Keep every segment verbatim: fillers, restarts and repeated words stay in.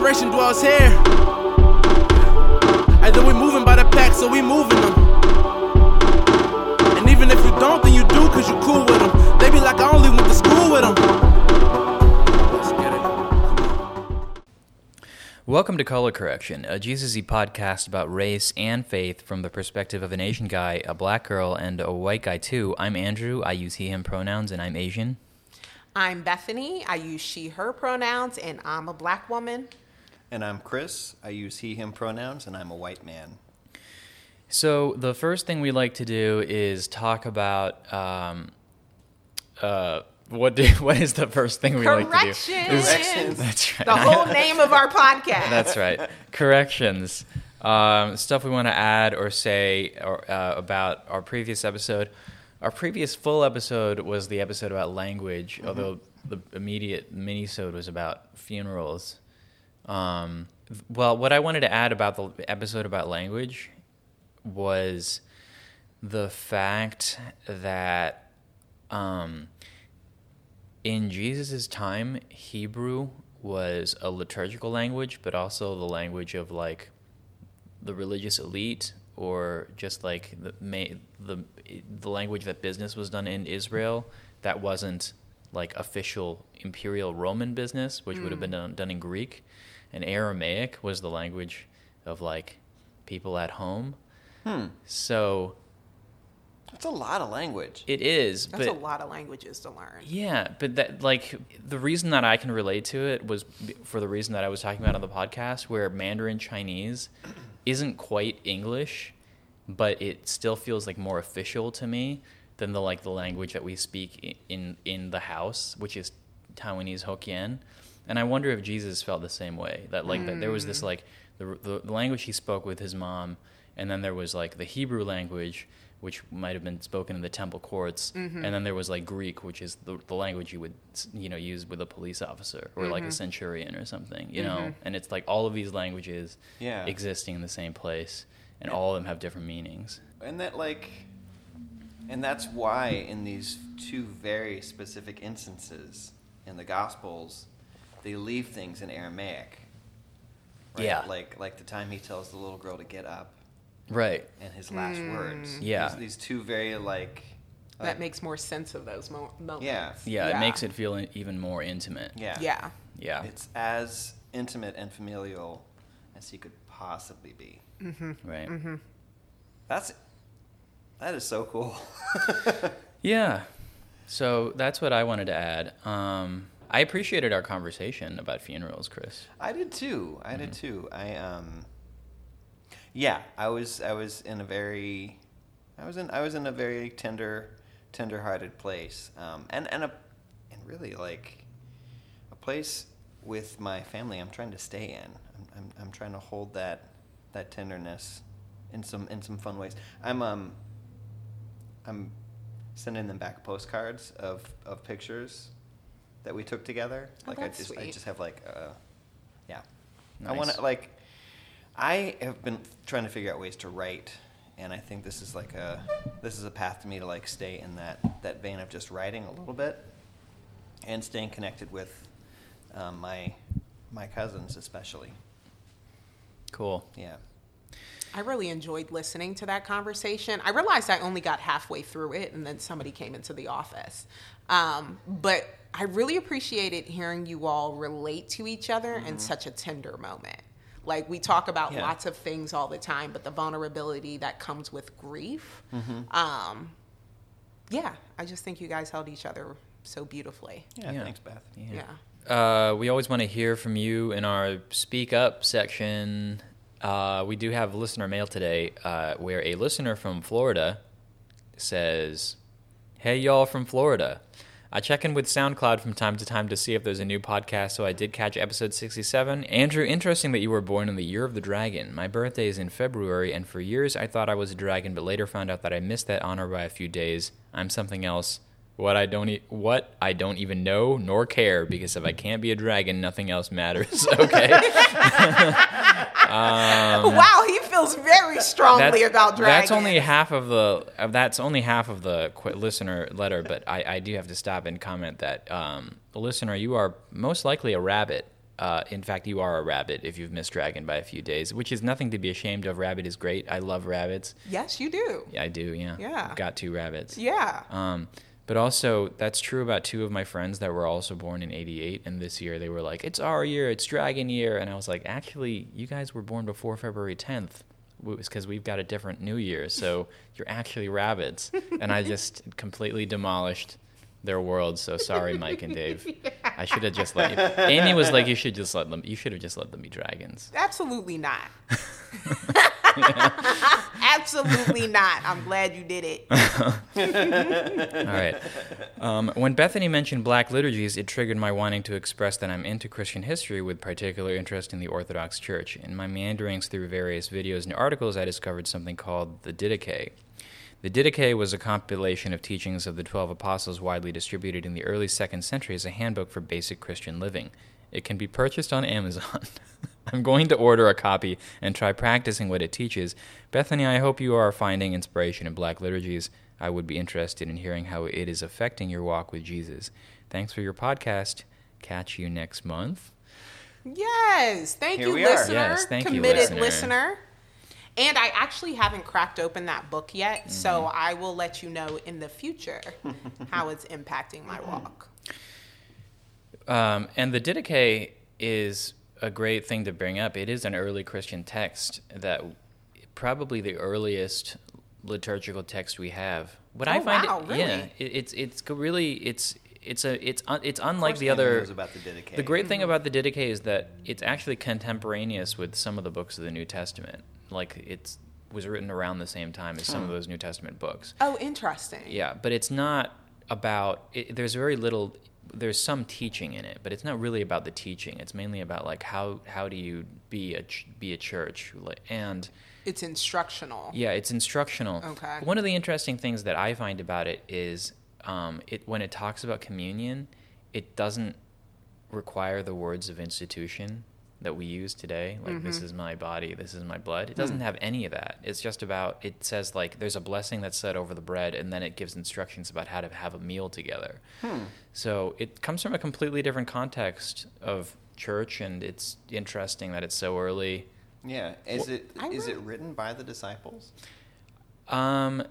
inspiration dwells here. Either we moving by the pack, so we moving them. And even if you don't, then you do, cause you cool with them. They be like, I only went to school with them. Let's get it. Welcome to Color Correction, a Jesus-y podcast about race and faith from the perspective of an Asian guy, a black girl, and a white guy too. I'm Andrew, I use he, him pronouns, and I'm Asian. I'm Bethany, I use she, her pronouns, and I'm a black woman. And I'm Chris, I use he, him pronouns, and I'm a white man. So the first thing we like to do is talk about, um, uh, what do, what is the first thing we like to do? Corrections. That's right. The whole name of our podcast. That's right. Corrections. Um, stuff we want to add or say or, uh, about our previous episode. Our previous full episode was the episode about language, mm-hmm. although the immediate mini-sode was about funerals. Um, well, what I wanted to add about the episode about language was the fact that um, in Jesus' time, Hebrew was a liturgical language, but also the language of like the religious elite, or just like the the the language that business was done in Israel that wasn't like official imperial Roman business, which mm. would have been done, done in Greek. And Aramaic was the language of like people at home. Hmm. So that's a lot of language. It is. That's but, a lot of languages to learn. Yeah, but that like the reason that I can relate to it was for the reason that I was talking about on the podcast, where Mandarin Chinese isn't quite English, but it still feels like more official to me than the like the language that we speak in in the house, which is Taiwanese Hokkien. And I wonder if Jesus felt the same way, that like mm. that there was this like the, the the language he spoke with his mom, and then there was like the Hebrew language, which might have been spoken in the temple courts, mm-hmm. and then there was like Greek, which is the, the language you would you know use with a police officer or mm-hmm. like a centurion or something, you mm-hmm. know. And it's like all of these languages yeah. existing in the same place, and all of them have different meanings. And that like, and that's why in these two very specific instances in the Gospels, they leave things in Aramaic. Right? Yeah. Like like the time he tells the little girl to get up. Right. And his last mm. words. Yeah. These, these two very like... That like, makes more sense of those mo- moments. Yeah. yeah. Yeah, it makes it feel even more intimate. Yeah. Yeah. Yeah. It's as intimate and familial as he could possibly be. Mm-hmm. Right. Mm-hmm. That's... That is so cool. Yeah. So that's what I wanted to add. Um... I appreciated our conversation about funerals, Chris. I did too. I mm-hmm. did too. I um, yeah, I was I was in a very, I was in I was in a very tender, tender-hearted place, um, and and a, and really like, a place with my family. I'm trying to stay in. I'm I'm, I'm trying to hold that that tenderness, in some in some fun ways. I'm um. I'm sending them back postcards of of pictures that we took together. Oh, like that's I just sweet. I just have like uh yeah. Nice. I want to like I have been trying to figure out ways to write, and I think this is like a this is a path to me to like stay in that that vein of just writing a little bit and staying connected with um, my my cousins especially. Cool. Yeah. I really enjoyed listening to that conversation. I realized I only got halfway through it, and then somebody came into the office. Um, but I really appreciated hearing you all relate to each other mm-hmm. in such a tender moment. Like, we talk about yeah. lots of things all the time, but the vulnerability that comes with grief. Mm-hmm. Um, yeah, I just think you guys held each other so beautifully. Yeah, yeah. Thanks, Beth. Yeah. yeah. Uh, we always want to hear from you in our Speak Up section. Uh, we do have listener mail today, uh, where a listener from Florida says, "Hey, y'all from Florida. I check in with SoundCloud from time to time to see if there's a new podcast, so I did catch episode sixty-seven. Andrew, interesting that you were born in the year of the dragon. My birthday is in February, and for years I thought I was a dragon, but later found out that I missed that honor by a few days. I'm something else. What I don't e- what I don't even know nor care, because if I can't be a dragon, nothing else matters." Okay. um, wow, he feels very strongly about dragons. That's only half of the. Uh, that's only half of the qu- listener letter, but I, I do have to stop and comment that um, listener, you are most likely a rabbit. Uh, in fact, you are a rabbit if you've missed Dragon by a few days, which is nothing to be ashamed of. Rabbit is great. I love rabbits. Yes, you do. Yeah, I do, yeah. Yeah. I've got two rabbits. Yeah. Um, but also, that's true about two of my friends that were also born in eighty-eight, and this year they were like, it's our year, it's Dragon year. And I was like, actually, you guys were born before February tenth. It's because we've got a different New Year, so you're actually rabbits. And I just completely demolished their world. So sorry, Mike and Dave. Yeah. I should have just let you. Amy was like, you should just let them. You should have just let them be dragons. Absolutely not. Absolutely not. I'm glad you did it. All right. Um, when Bethany mentioned Black liturgies, it triggered my wanting to express that I'm into Christian history with particular interest in the Orthodox Church. In my meanderings through various videos and articles, I discovered something called the Didache. The Didache was a compilation of teachings of the twelve apostles widely distributed in the early second century as a handbook for basic Christian living. It can be purchased on Amazon. I'm going to order a copy and try practicing what it teaches. Bethany, I hope you are finding inspiration in Black liturgies. I would be interested in hearing how it is affecting your walk with Jesus. Thanks for your podcast. Catch you next month. Yes. Thank Here you, we are. listener. Yes, thank you, Committed listener. listener. And I actually haven't cracked open that book yet, mm-hmm. so I will let you know in the future how it's impacting my walk. Um, and the Didache is a great thing to bring up. It is an early Christian text that probably the earliest liturgical text we have. What oh, I find wow, it, really? yeah, it, it's it's really it's it's a it's un, it's unlike the Amy other. knows about the Didache. The great Mm-hmm. thing about the Didache is that it's actually contemporaneous with some of the books of the New Testament. Like it's was written around the same time as some of those New Testament books. Oh, interesting. Yeah, but it's not about. It, there's very little. There's some teaching in it, but it's not really about the teaching. It's mainly about like how how do you be a ch- be a church, like, and It's instructional. yeah, it's instructional. Okay. One of the interesting things that I find about it is um, it when it talks about communion, it doesn't require the words of institution that we use today, like mm-hmm. this is my body, this is my blood. It doesn't hmm. have any of that. It's just about, it says like there's a blessing that's said over the bread, and then it gives instructions about how to have a meal together. Hmm. So it comes from a completely different context of church, and it's interesting that it's so early. Yeah, is well, it I is re- it written by the disciples? Um,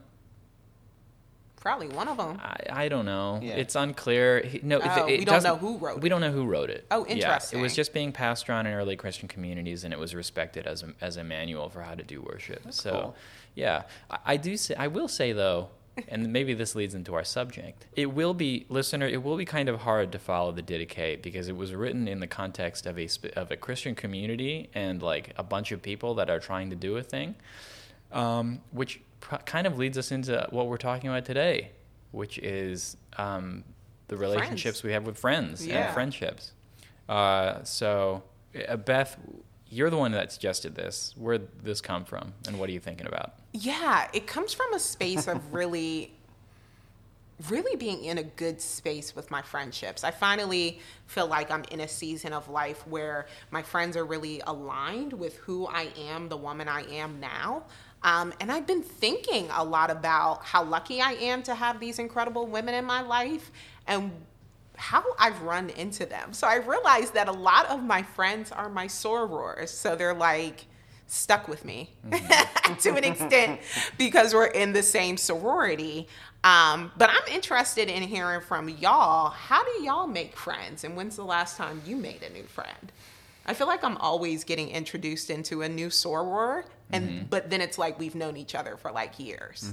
Probably one of them. I, I don't know. Yeah. It's unclear. He, no, Oh, it, it we don't doesn't- know who wrote We it. don't know who wrote it. Oh, Yeah, interesting. it was just being passed around in early Christian communities, and it was respected as a as a manual for how to do worship. That's so, cool. yeah, I, I do. Say, I will say though, and maybe this leads into our subject. It will be, listener. It will be kind of hard to follow the Didache because it was written in the context of a sp- of a Christian community and like a bunch of people that are trying to do a thing, um, which pr- kind of leads us into what we're talking about today, which is um, the relationships Friends. we have with friends Yeah. and friendships. Uh, so, uh, Beth, you're the one that suggested this. Where'd this come from, and what are you thinking about? Yeah, it comes from a space of really, really being in a good space with my friendships. I finally feel like I'm in a season of life where my friends are really aligned with who I am, the woman I am now. Um, and I've been thinking a lot about how lucky I am to have these incredible women in my life and how I've run into them. So I realized that a lot of my friends are my sorors. So they're like stuck with me mm-hmm. to an extent because we're in the same sorority. Um, but I'm interested in hearing from y'all. How do y'all make friends? And when's the last time you made a new friend? I feel like I'm always getting introduced into a new soror, and mm-hmm. but then it's like we've known each other for like years.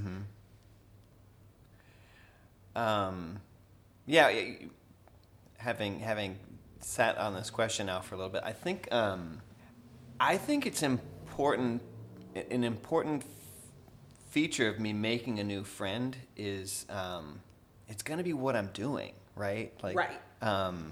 Mm-hmm. Um, yeah, having having sat on this question now for a little bit, I think um, I think it's important. An important feature of me making a new friend is um, it's going to be what I'm doing, right? Like, right. Um,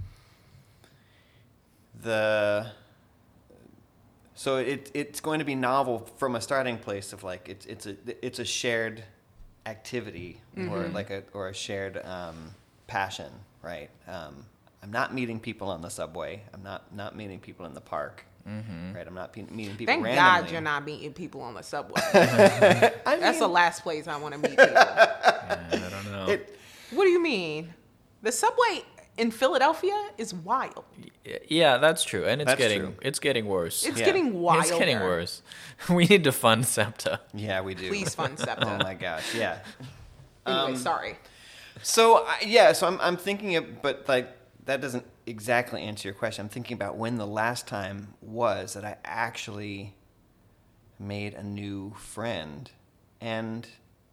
The so it it's going to be novel from a starting place of like it's it's a it's a shared activity mm-hmm. or like a or a shared um, passion, right? Um, I'm not meeting people on the subway. I'm not not meeting people in the park, mm-hmm. right? I'm not pe- meeting people. Thank randomly. God you're not meeting people on the subway. I mean, That's the last place I want to meet people. Yeah, I don't know. It, What do you mean? The subway. in Philadelphia is wild. Yeah, that's true, and it's That's getting true. it's getting worse. It's Yeah. getting wilder. It's getting worse. We need to fund SEPTA. Yeah, we do. Please fund SEPTA. Oh my gosh, yeah. Anyway, Um, sorry. So I- yeah, so I'm I'm thinking of, but like that doesn't exactly answer your question. I'm thinking about when the last time was that I actually made a new friend, and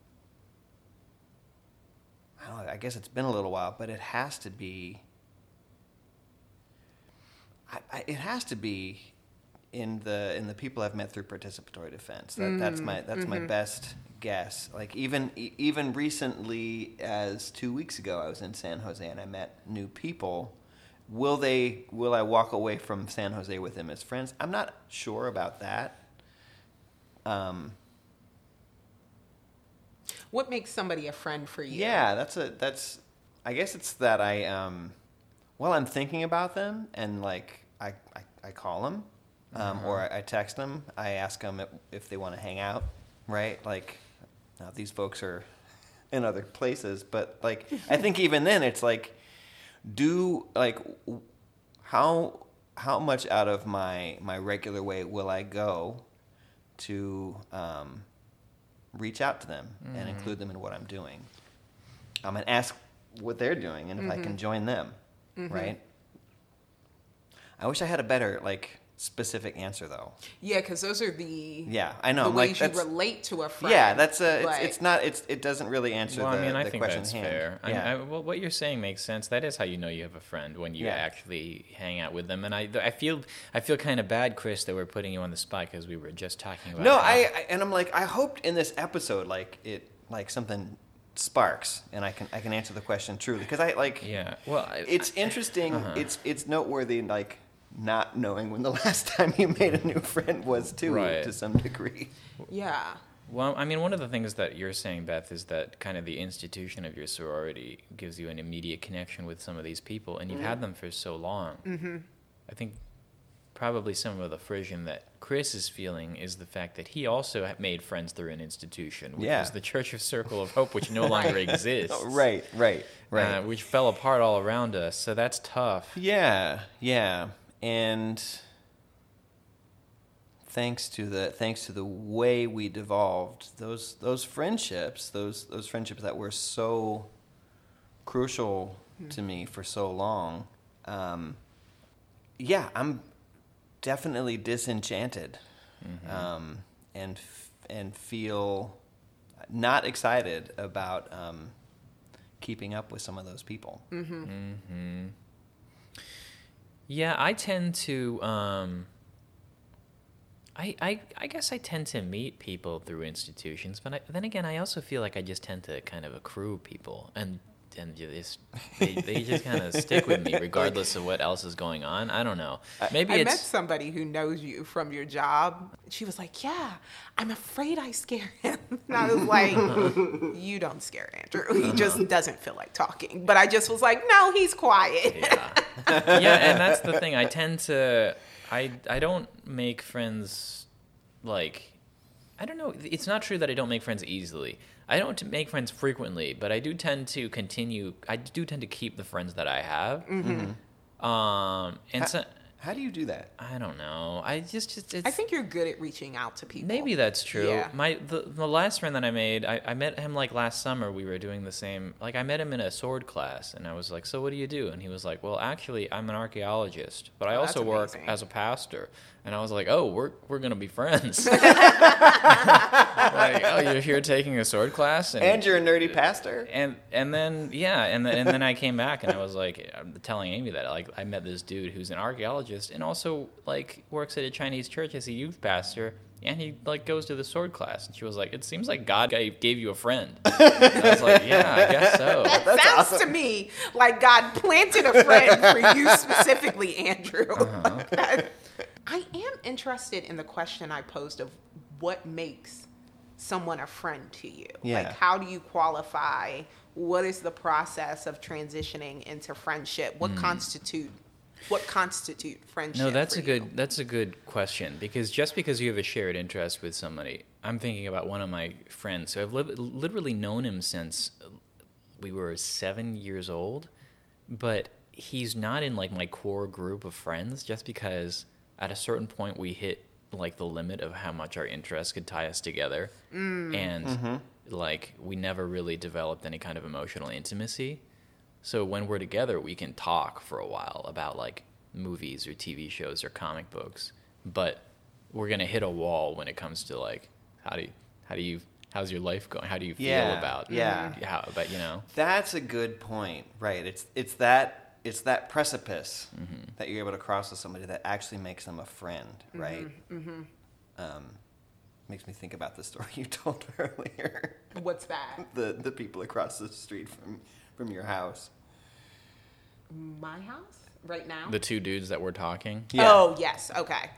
I don't know, I guess it's been a little while, but it has to be. I, I, it has to be in the in the people I've met through participatory defense. That, that's my that's my best guess. Like even e- even recently, as two weeks ago, I was in San Jose and I met new people. Will they? Will I walk away from San Jose with them as friends? I'm not sure about that. Um, What makes somebody a friend for you? Yeah, that's a that's. I guess it's that I um, well, I'm thinking about them and like I I, I call them, um, or I, I text them. I ask them if, if they want to hang out, right? Like, now these folks are in other places, but like I think even then it's like, do like w- how how much out of my my regular way will I go to um, reach out to them mm-hmm. and include them in what I'm doing. I'm going to ask what they're doing and if mm-hmm. I can join them, mm-hmm. right? I wish I had a better, like, specific answer, though. Yeah, because those are the yeah, I know. the I'm ways like, you relate to a friend. Yeah, that's a. It's, but... it's not. It's. It doesn't really answer well, the, I mean, I the think question that's hand. fair. Yeah. I, I, well, what you're saying makes sense. That is how you know you have a friend, when you Yeah. actually hang out with them. And I, I feel, I feel kind of bad, Chris, that we're putting you on the spot because we were just talking about. No, how- I, I and I'm like, I hoped in this episode, like it, like something sparks, and I can I can answer the question truly because I like. Yeah. Well, I, It's interesting. Uh-huh. It's it's noteworthy, like not knowing when the last time you made a new friend was too, Right. to some degree. Yeah. Well, I mean, one of the things that you're saying, Beth, is that kind of the institution of your sorority gives you an immediate connection with some of these people, and you've Mm-hmm. had them for so long. Mm-hmm. I think probably some of the friction that Chris is feeling is the fact that he also ha- made friends through an institution, which Yeah. was the Church of Circle of Hope, which no longer exists. Oh, right, right, right. Uh, which fell apart all around us, so that's tough. Yeah, yeah, and thanks to the thanks to the way we devolved, those those friendships, those those friendships that were so crucial to me for so long. Um, yeah, I'm definitely disenchanted, Mm-hmm. um, and f- and feel not excited about um, keeping up with some of those people. Mm-hmm. Yeah, I tend to. Um, I, I I guess I tend to meet people through institutions, but I, then again, I also feel like I just tend to kind of accrue people, and and you just they, they just kind of stick with me regardless of what else is going on. I don't know. Maybe I it's met somebody who knows you from your job. She was like, "Yeah, I'm afraid I scare him." And I was like, "You don't scare Andrew. He just doesn't feel like talking." But I just was like, "No, he's quiet." yeah, yeah, and that's the thing. I tend to. I I don't make friends like. I don't know. It's not true that I don't make friends easily. I don't make friends frequently, but I do tend to continue. I do tend to keep the friends that I have. Mm-hmm. Um, and How, so how do you do that? I don't know. I just, just it's, I think you're good at reaching out to people. maybe that's true. Yeah. My the, the last friend that I made, I, I met him like last summer. We were doing the same. Like I met him in a sword class, and I was like, "So what do you do?" And he was like, "Well, actually, I'm an archaeologist, but I Oh, also that's work amazing. as a pastor." And I was like, "Oh, we're we're gonna be friends." Like, oh, you're here taking a sword class, and, And you're a nerdy pastor? and and then yeah, and then and then I came back and I was like, I'm telling Amy that like I met this dude who's an archaeologist and also like works at a Chinese church as a youth pastor, and he like goes to the sword class. And she was like, "It seems like God gave, gave you a friend." And I was like, "Yeah, I guess so." That sounds to me like God planted a friend for you specifically, Andrew. Uh-huh. I am interested in the question I posed of what makes someone a friend to you. Yeah. Like, how do you qualify? What is the process of transitioning into friendship? What constitute what constitute friendship? No, that's for a good you? that's a good question, because just because you have a shared interest with somebody, I'm thinking about one of my friends. So I've li- literally known him since we were seven years old, but he's not in like my core group of friends just because at a certain point we hit like the limit of how much our interests could tie us together. Mm. And mm-hmm. like we never really developed any kind of emotional intimacy. So when we're together, we can talk for a while about like movies or T V shows or comic books, but we're going to hit a wall when it comes to like, how do you, how do you, how's your life going? How do you feel yeah, about, yeah. how, about, you know? That's a good point. Right. It's, it's that, it's that precipice mm-hmm. that you're able to cross with somebody that actually makes them a friend. Right. Mm-hmm. Um, makes me think about the story you told earlier. What's that? the, the people across the street from, from your house. My house? Right now? The two dudes that were talking? Yeah. Oh, yes. Okay.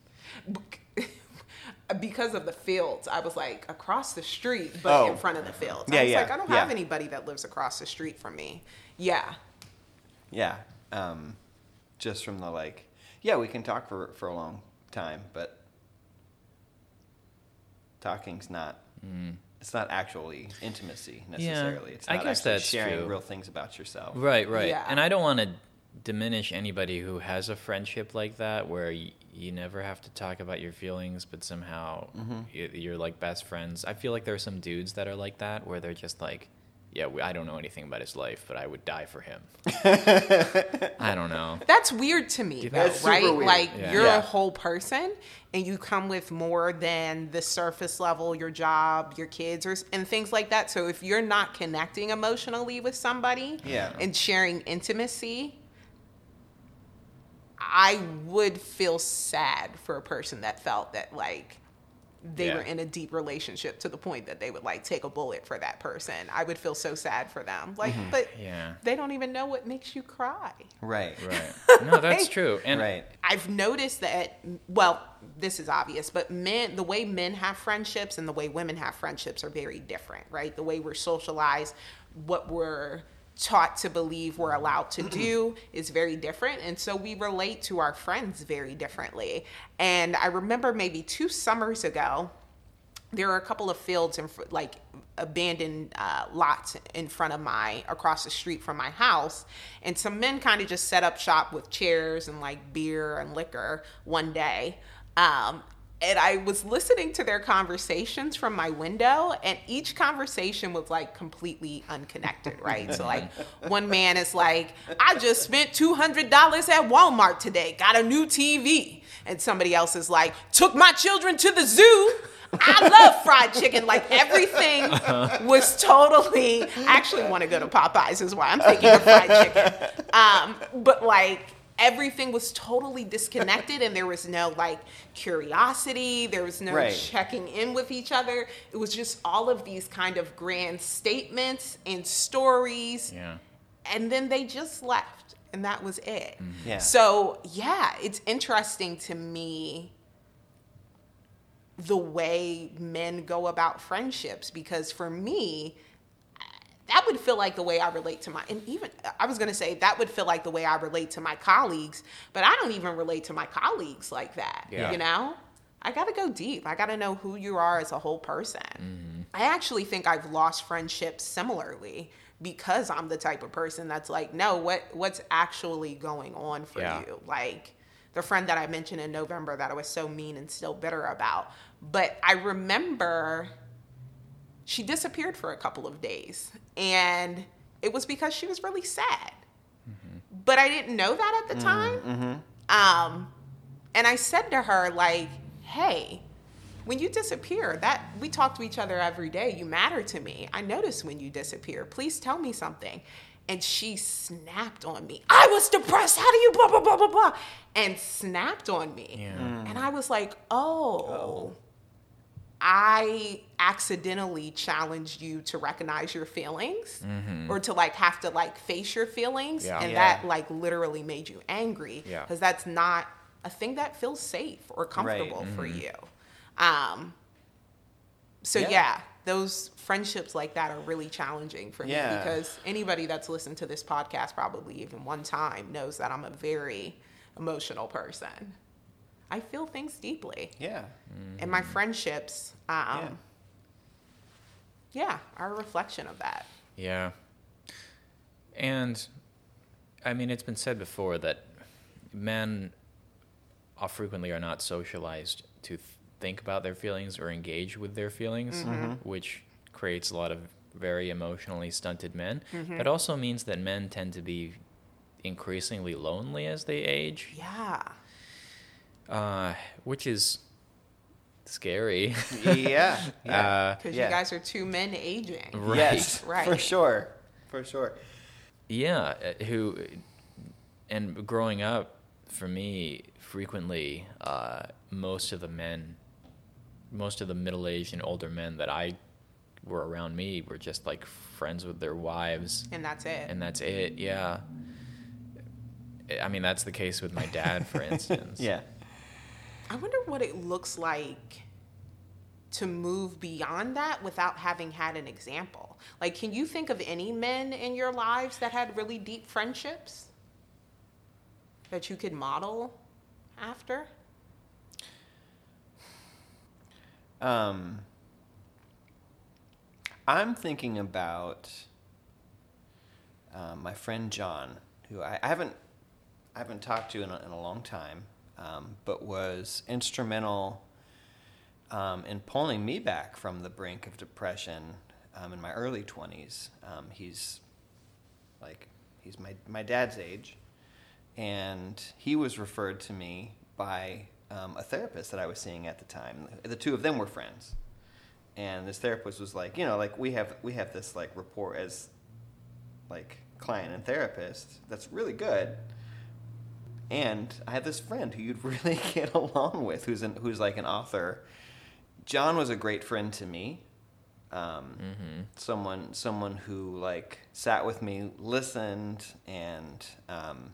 Because of the fields, I was like across the street, but oh. in front of the fields. Yeah, I was yeah, like, I don't yeah. have anybody that lives across the street from me. Yeah. Yeah. Um, just from the like, yeah, we can talk for, for a long time, but talking's not, mm. it's not actually intimacy necessarily. Yeah, it's not I guess actually that's sharing true. real things about yourself. Right, right. Yeah. And I don't want to diminish anybody who has a friendship like that where you, you never have to talk about your feelings, but somehow mm-hmm. you, you're like best friends. I feel like there are some dudes that are like that where they're just like, yeah, we, I don't know anything about his life, but I would die for him. I don't know. That's weird to me, though, That's super right? weird. Like, Yeah. you're Yeah. a whole person, and you come with more than the surface level, your job, your kids, or, and things like that. So if you're not connecting emotionally with somebody Yeah. and sharing intimacy, I would feel sad for a person that felt that, like, they Yeah. were in a deep relationship to the point that they would like take a bullet for that person. I would feel so sad for them. Like, Mm-hmm. but Yeah. they don't even know what makes you cry. Right. Right. No, that's true. And right. I've noticed that, well, this is obvious, but men, the way men have friendships and the way women have friendships are very different, right? The way we're socialized, what we're taught to believe we're allowed to do is very different. And so we relate to our friends very differently. And I remember maybe two summers ago, there were a couple of fields and like abandoned uh, lots in front of my, across the street from my house. And some men kind of just set up shop with chairs and like beer and liquor one day. Um, And I was listening to their conversations from my window, and each conversation was like completely unconnected, right? So like one man is like, I just spent two hundred dollars at Walmart today, got a new T V. And somebody else is like, took my children to the zoo. I love fried chicken. Like everything was totally, I actually want to go to Popeyes is why I'm thinking of fried chicken. Um, but like, everything was totally disconnected, and there was no like curiosity. There was no right. checking in with each other. It was just all of these kind of grand statements and stories. Yeah. And then they just left, and that was it. Mm-hmm. Yeah. So yeah, it's interesting to me the way men go about friendships, because for me, that would feel like the way I relate to my, and even, I was going to say that would feel like the way I relate to my colleagues, but I don't even relate to my colleagues like that, Yeah. you know? I got to go deep. I got to know who you are as a whole person. Mm-hmm. I actually think I've lost friendships similarly because I'm the type of person that's like, no, what what's actually going on for Yeah. you? Like the friend that I mentioned in November that I was so mean and still bitter about. But I remember she disappeared for a couple of days, and it was because she was really sad. Mm-hmm. But I didn't know that at the time. Mm-hmm. Um, and I said to her, like, hey, when you disappear, that we talk to each other every day. You matter to me. I notice when you disappear. Please tell me something. And she snapped on me. I was depressed. How do you blah, blah, blah, blah, blah. And snapped on me. Yeah. Mm. And I was like, oh, oh, I accidentally challenged you to recognize your feelings Mm-hmm. or to like have to like face your feelings. Yeah. And Yeah. that like literally made you angry. Yeah. Because that's not a thing that feels safe or comfortable Right. for Mm-hmm. you. Um, so Yeah. yeah. those friendships like that are really challenging for Yeah. me, because anybody that's listened to this podcast probably even one time knows that I'm a very emotional person. I feel things deeply. Yeah. And my friendships, um, yeah. yeah, are a reflection of that. Yeah. And I mean, it's been said before that men are frequently are not socialized to th- think about their feelings or engage with their feelings, Mm-hmm. which creates a lot of very emotionally stunted men. Mm-hmm. But also means that men tend to be increasingly lonely as they age, Yeah. uh, which is scary. Yeah. Yeah. Uh, Because Yeah. you guys are two men aging. Right. Yes. For Right. sure. For sure. Yeah, uh, who, and growing up, for me, frequently, uh, most of the men, most of the middle-aged and older men that I were around me were just like friends with their wives, And that's it. and that's it. Yeah. I mean, that's the case with my dad, for instance. Yeah. I wonder what it looks like to move beyond that without having had an example. Like, can you think of any men in your lives that had really deep friendships that you could model after? Um, I'm thinking about um, my friend John, who I, I haven't I haven't talked to in a, in a long time, um, but was instrumental um, in pulling me back from the brink of depression um, in my early twenties. Um, he's like he's my my dad's age, and he was referred to me by um, a therapist that I was seeing at the time. The two of them were friends, and this therapist was like, you know, like we have we have this like rapport as like client and therapist that's really good. And I have this friend who you'd really get along with, who's an, who's like an author. John was a great friend to me. Um, Mm-hmm. Someone someone who like sat with me, listened, and um,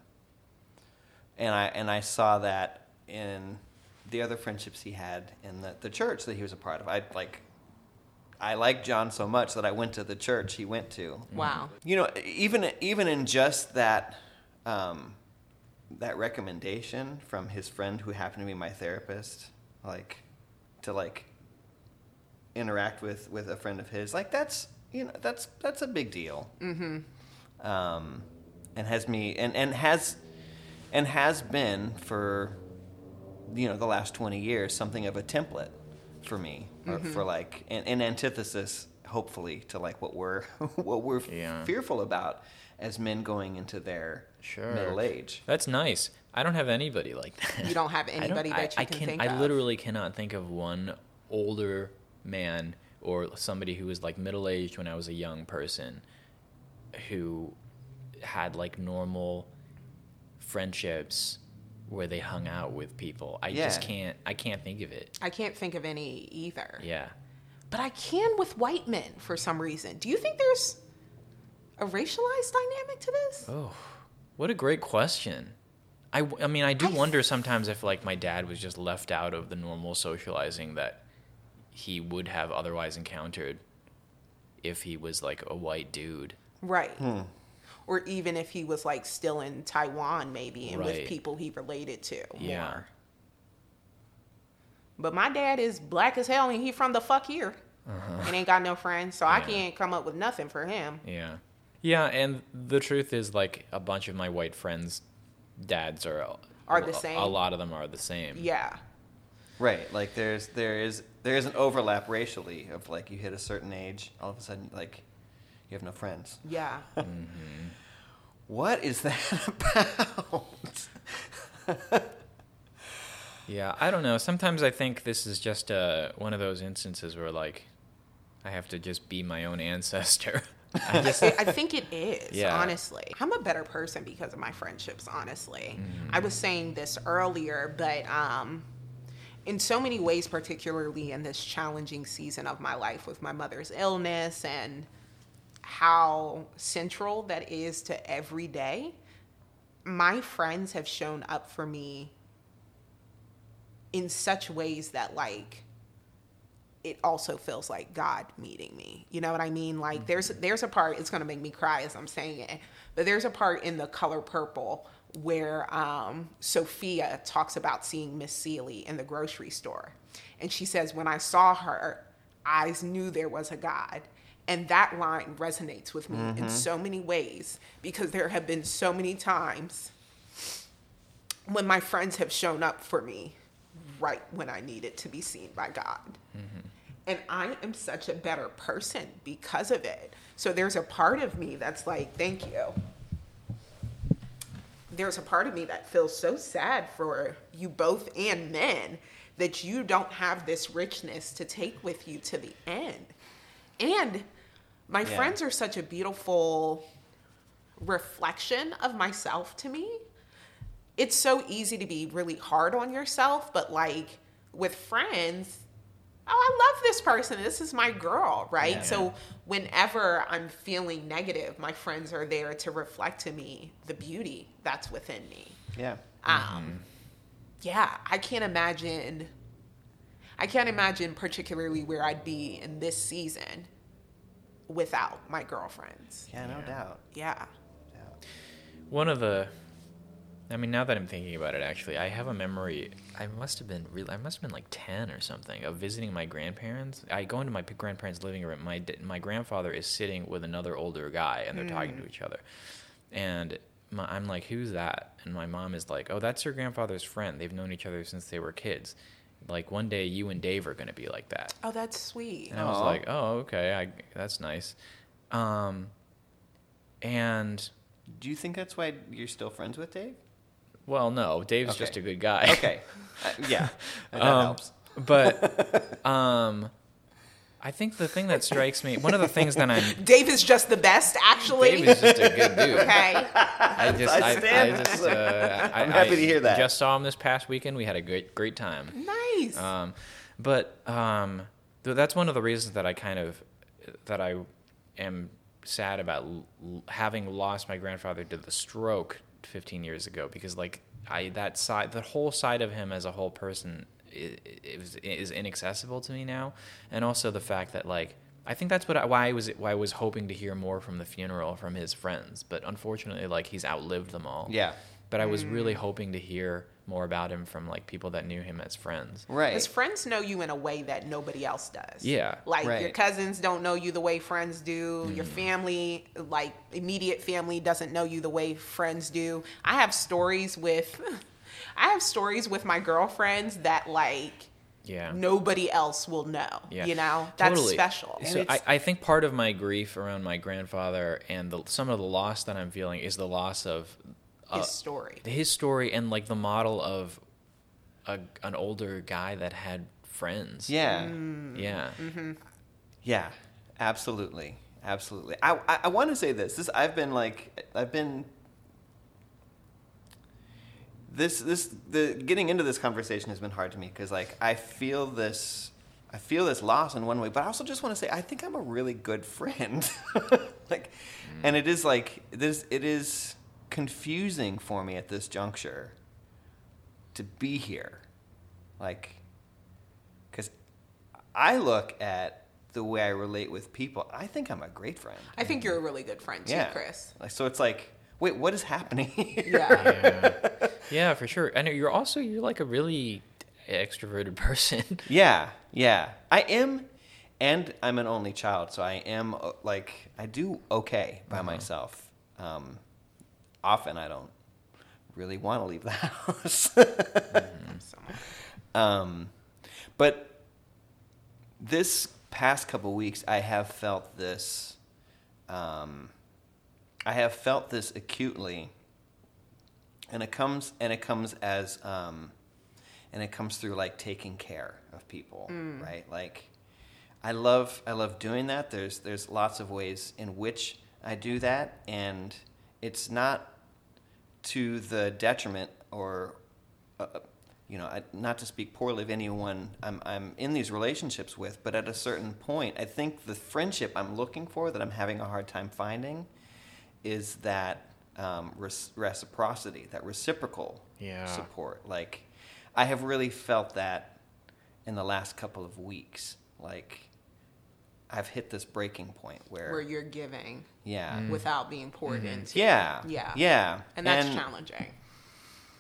and I and I saw that in the other friendships he had in the, the church that he was a part of. I like I liked John so much that I went to the church he went to. Wow. You know, even even in just that um, that recommendation from his friend who happened to be my therapist, like to like interact with, with a friend of his, like that's you know that's that's a big deal. Mm-hmm. Um, and has me and, and has and has been for you know the last twenty years something of a template for me, or for like an, an antithesis, hopefully, to like what we're what we're Yeah. fearful about as men going into their Sure. middle age. That's nice. I don't have anybody like that. You don't have I don't- anybody I- that you I can can- think I of. literally cannot think of one older man or somebody who was like middle-aged when I was a young person who had like normal friendships where they hung out with people. I just Yeah. can't I can't think of it. I can't think of any either. Yeah. But I can with white men for some reason. Do you think there's a racialized dynamic to this? Oh, what a great question. I, I mean, I do I- wonder sometimes if like my dad was just left out of the normal socializing that he would have otherwise encountered if he was like a white dude. Right. Or even if he was like still in Taiwan maybe and Right. with people he related to Yeah. more. But my dad is black as hell and he from the fuck here. And ain't got no friends, so I Uh-huh. Yeah. can't come up with nothing for him. Yeah. Yeah, and the truth is like a bunch of my white friends' dads are Are the a- same? A lot of them are the same. Yeah. Right, like there's there is there is an overlap racially of like you hit a certain age, all of a sudden like you have no friends. Yeah. What is that about? Yeah, I don't know. Sometimes I think this is just uh, one of those instances where like I have to just be my own ancestor. I just I think it is, Yeah. honestly. I'm a better person because of my friendships, honestly. I was saying this earlier, but um, in so many ways, particularly in this challenging season of my life with my mother's illness and how central that is to every day, my friends have shown up for me in such ways that, like, it also feels like God meeting me. You know what I mean? Like there's there's a part, it's gonna make me cry as I'm saying it, but there's a part in The Color Purple where um, Sophia talks about seeing Miss Seeley in the grocery store. And she says, when I saw her, I knew there was a God. And that line resonates with me Mm-hmm. in so many ways because there have been so many times when my friends have shown up for me right when I needed to be seen by God. Mm-hmm. And I am such a better person because of it. So there's a part of me that's like, thank you. There's a part of me that feels so sad for you both and men that you don't have this richness to take with you to the end. And my Yeah. friends are such a beautiful reflection of myself to me. It's so easy to be really hard on yourself, but like with friends, oh, I love this person. This is my girl, right? Yeah. So whenever I'm feeling negative, my friends are there to reflect to me the beauty that's within me. Yeah. Um, yeah, I can't imagine. I can't imagine particularly where I'd be in this season without my girlfriends. Yeah, no doubt. Yeah. doubt. One of the, I mean, now that I'm thinking about it, actually, I have a memory. I must have been really, I must have been like ten or something of visiting my grandparents. I go into my p- grandparents' living room. My d- my grandfather is sitting with another older guy, and they're talking to each other. And my, I'm like, "Who's that?" And my mom is like, "Oh, that's your grandfather's friend. They've known each other since they were kids. Like one day, you and Dave are going to be like that." Oh, that's sweet. And I was Aw. like, "Oh, okay, I, that's nice." Um, and Do you think that's why you're still friends with Dave? well, no, Dave's Okay. just a good guy. Okay. Uh, yeah. That Um, helps. But um, I think the thing that strikes me, one of the things that I'm, Dave is just the best, actually. Dave is just a good dude. Okay. I just, I I, stand I with just, it. uh, I, I'm happy I to hear that. Just saw him this past weekend. We had a great, great time. Nice. Um, but um, th- that's one of the reasons that I kind of, that I am sad about l- l- having lost my grandfather to the stroke fifteen years ago, because like I, that side, the whole side of him as a whole person is, is, is inaccessible to me now. And also the fact that like, I think that's what I, why I was why I was hoping to hear more from the funeral from his friends, but unfortunately, like he's outlived them all. Yeah. But I was really hoping to hear more about him from like people that knew him as friends. Right. Because friends know you in a way that nobody else does. Yeah. Like your Right. cousins don't know you the way friends do. Mm. Your family, like immediate family, doesn't know you the way friends do. I have stories with, I have stories with my girlfriends that like Yeah. nobody else will know. Yeah. You know, that's Totally. special. So it's- I, I think part of my grief around my grandfather and the, some of the loss that I'm feeling is the loss of His uh, story. his story and like the model of a, an older guy that had friends. Yeah. Yeah. Yeah. Absolutely. Absolutely. I I, I want to say this. This I've been like I've been this this the getting into this conversation has been hard to me because like I feel this I feel this loss in one way, but I also just want to say I think I'm a really good friend. like, and it is like this. It is confusing for me at this juncture to be here, like, because I look at the way I relate with people. I think I'm a great friend. I think you're a really good friend too, yeah, Chris. Like, so it's like, wait, what is happening here? Yeah. Yeah. Yeah, for sure. And you're also you're like a really extroverted person. Yeah, yeah. I am, and I'm an only child, so I am uh, like I do okay by myself. Um, often I don't really want to leave the house. um, but this past couple weeks, I have felt this. Um, I have felt this acutely, and it comes and it comes as. Um, And it comes through like taking care of people, right? Like, I love I love doing that. There's there's lots of ways in which I do that, and it's not to the detriment or, uh, you know, I, not to speak poorly of anyone I'm I'm in these relationships with. But at a certain point, I think the friendship I'm looking for that I'm having a hard time finding is that um, res- reciprocity, that reciprocal Yeah. support, like. I have really felt that in the last couple of weeks. Like, I've hit this breaking point where, Where you're giving yeah, without being poured into. yeah, Yeah. yeah, And that's challenging.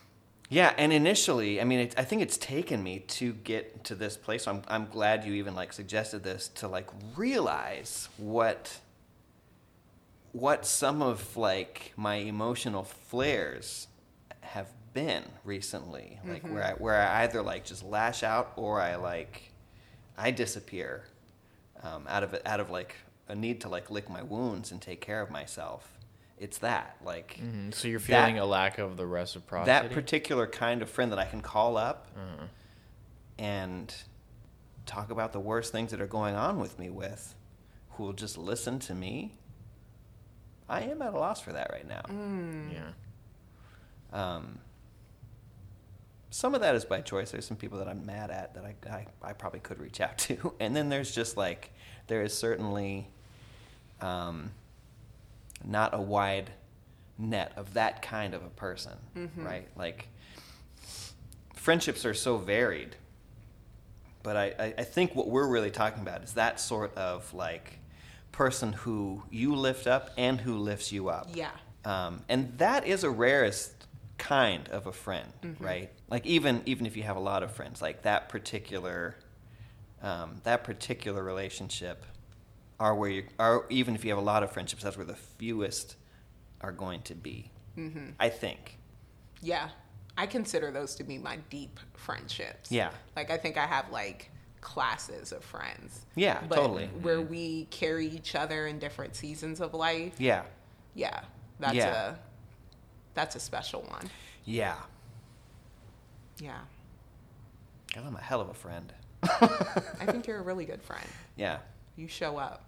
Yeah, and initially, I mean, it, I think it's taken me to get to this place. So I'm I'm glad you even like suggested this to like realize what what some of like my emotional flares have been recently. Like Mm-hmm. where I where I either like just lash out or I like I disappear um, out of it out of like a need to like lick my wounds and take care of myself. It's that like. Mhm. So you're that- feeling a lack of the reciprocity. that particular kind of friend that I can call up Uh-huh. and talk about the worst things that are going on with me with, who will just listen to me. I am at a loss for that right now. Yeah. Um, some of that is by choice. There's some people that I'm mad at that I, I, I probably could reach out to. And then there's just like, there is certainly um, not a wide net of that kind of a person, right? Like, friendships are so varied. But I, I, I think what we're really talking about is that sort of like person who you lift up and who lifts you up. Yeah. Um, and that is a rarest kind of a friend, Mm-hmm. right? Like even even if you have a lot of friends, like that particular um, that particular relationship are where you are. Even if you have a lot of friendships, that's where the fewest are going to be. Mm-hmm. I think. Yeah. I consider those to be my deep friendships. Yeah. Like I think I have like classes of friends. Yeah, but totally. Where we carry each other in different seasons of life. Yeah. Yeah. That's Yeah. a that's a special one. Yeah. Yeah. God, I'm a hell of a friend. I think you're a really good friend. Yeah. You show up.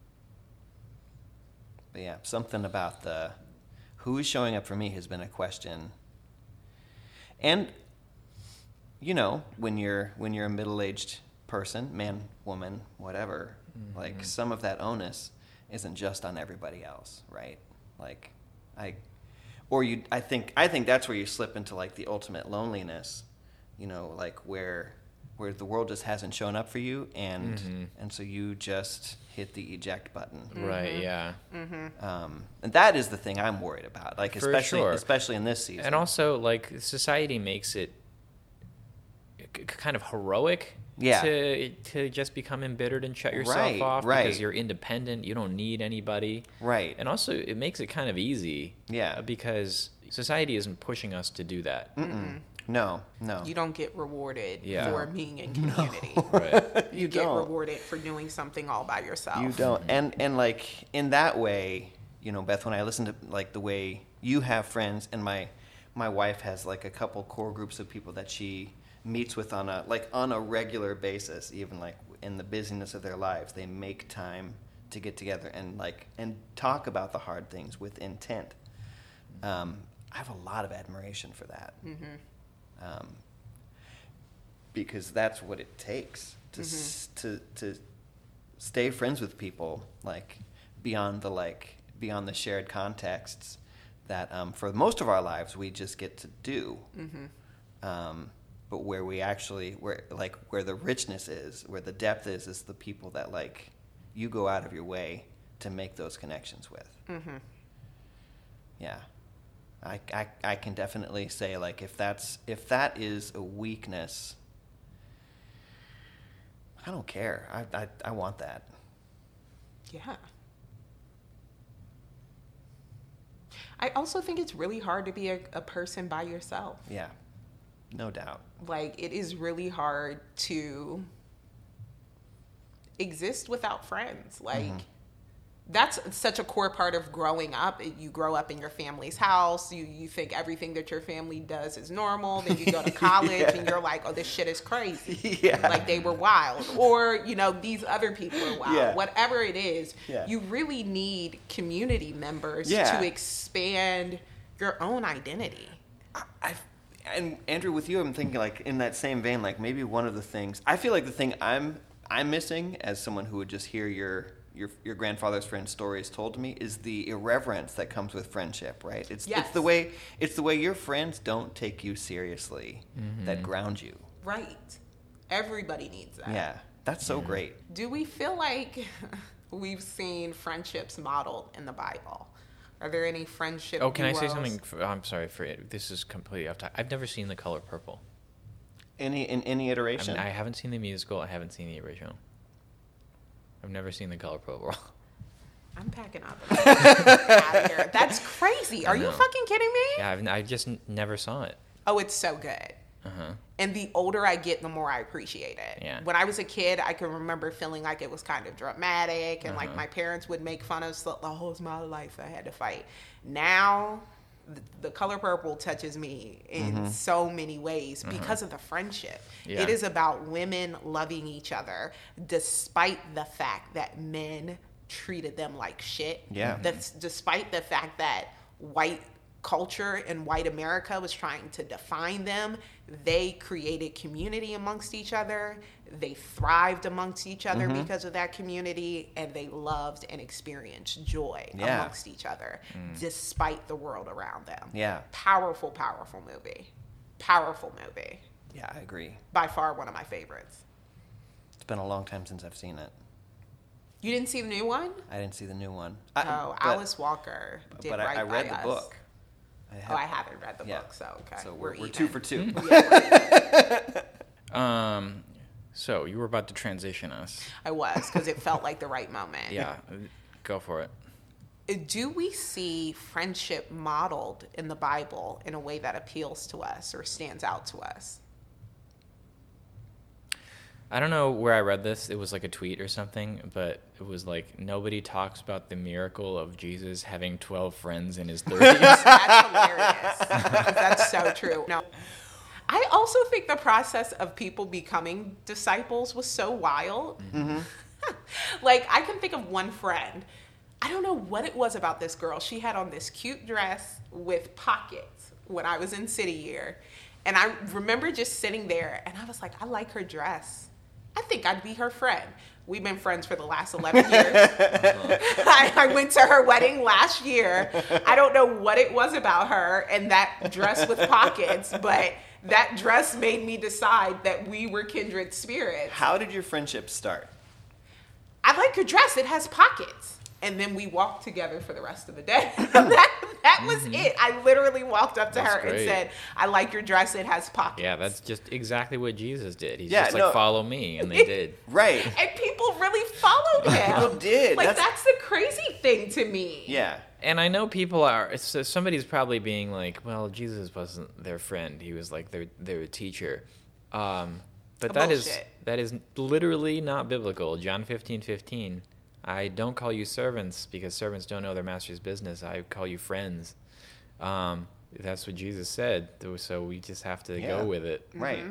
But yeah, something about the who is showing up for me has been a question. And you know, when you're when you're a middle-aged person, man, woman, whatever, Mm-hmm. like some of that onus isn't just on everybody else, right? Like I or you I think I think that's where you slip into like the ultimate loneliness, you know, like where where the world just hasn't shown up for you and Mhm. and so you just hit the eject button. Right. Yeah. Um, and that is the thing I'm worried about, like For especially sure. especially in this season. And also, like, society makes it k- k- kind of heroic Yeah. to to just become embittered and shut yourself Right, off right. because you're independent. You don't need anybody. Right. And also, it makes it kind of easy. Yeah. uh, Because society isn't pushing us to do that. Mm-mm. No, no. You don't get rewarded Yeah. for being in community. Right. You, You get don't. rewarded for doing something all by yourself. You don't. And and like in that way, you know, Beth, when I listen to like the way you have friends, and my my wife has like a couple core groups of people that she meets with on a like on a regular basis, even like in the busyness of their lives, they make time to get together and like and talk about the hard things with intent. Um, I have a lot of admiration for that. Mm-hmm. Um, because that's what it takes to s- to to stay friends with people, like beyond the like beyond the shared contexts that um, for most of our lives we just get to do. Mm-hmm. Um, but where we actually where like where the richness is, where the depth is, is the people that like you go out of your way to make those connections with. Mm-hmm. Yeah. I, I, I can definitely say like if that's if that is a weakness, I don't care. I I, I want that. Yeah. I also think it's really hard to be a, a person by yourself. Yeah. No doubt. Like, it is really hard to exist without friends. Like, Mhm. that's such a core part of growing up. You grow up in your family's house. You you think everything that your family does is normal. Then you go to college Yeah. and you're like, oh, this shit is crazy. Yeah. Like, they were wild. Or, you know, these other people are wild. Yeah. Whatever it is, Yeah. you really need community members Yeah. to expand your own identity. I and Andrew, with you, I'm thinking like in that same vein, like maybe one of the things I feel like the thing I'm I'm missing as someone who would just hear your your your grandfather's friend's stories told to me is the irreverence that comes with friendship, right? It's Yes. it's the way it's the way your friends don't take you seriously that ground you. Right. Everybody needs that. Yeah, that's so great. Do we feel like we've seen friendships modeled in the Bible? Are there any friendship Oh, can I say duos? something? For, I'm sorry for it. This is completely off topic. I've never seen The Color Purple. Any in any I iteration? mean, I haven't seen the musical. I haven't seen the original. I've never seen The Color Purple. I'm packing up. Out of here. That's crazy. Are I you know. fucking kidding me? Yeah, I've, I just n- never saw it. Oh, it's so good. Uh-huh. And the older I get, the more I appreciate it. Yeah. When I was a kid, I can remember feeling like it was kind of dramatic and like Uh-huh. my parents would make fun of the whole of my life I had to fight. Now, the, the Color Purple touches me in so many ways because of the friendship. Yeah. It is about women loving each other despite the fact that men treated them like shit. Yeah. That's despite the fact that white culture and white America was trying to define them. They created community amongst each other. They thrived amongst each other Mm-hmm. because of that community, and they loved and experienced joy Yeah. amongst each other despite the world around them. Yeah. Powerful, powerful movie. Powerful movie. Yeah, I agree. By far one of my favorites. It's been a long time since I've seen it. You didn't see the new one? I didn't see the new one. I, Oh, but- Alice Walker did But right I, I read by the us. book. I Oh, I haven't read the yeah. book, so okay. So we're, we're, even. two for two. Yeah, we're even. Um, so you were about to transition us. I was, because it felt like the right moment. Yeah, go for it. Do we see friendship modeled in the Bible in a way that appeals to us or stands out to us? I don't know where I read this. It was like a tweet or something, but it was like nobody talks about the miracle of Jesus having twelve friends in his thirties. That's hilarious. That's so true. No. I also think the process of people becoming disciples was so wild. Mm-hmm. Like, I can think of one friend. I don't know what it was about this girl. She had on this cute dress with pockets when I was in City Year. And I remember just sitting there and I was like, I like her dress. I think I'd be her friend. We've been friends for the last eleven years. I, I went to her wedding last year. I don't know what it was about her and that dress with pockets, but that dress made me decide that we were kindred spirits. How did your friendship start? I like your dress. It has pockets. And then we walked together for the rest of the day. that that was it. I literally walked up to That's her and great. said, I like your dress. It has pockets. Yeah, that's just exactly what Jesus did. He's Yeah, just like, no. follow me, and they did. Right. And people really followed him. People did. Like, That's- that's, the crazy thing to me. Yeah. And I know people are. So somebody's probably being like, "Well, Jesus wasn't their friend. He was like their their teacher." Um, but that is Bullshit. that is literally not biblical. John fifteen fifteen. I don't call you servants because servants don't know their master's business. I call you friends. Um, that's what Jesus said. So we just have to Yeah. go with it. Right.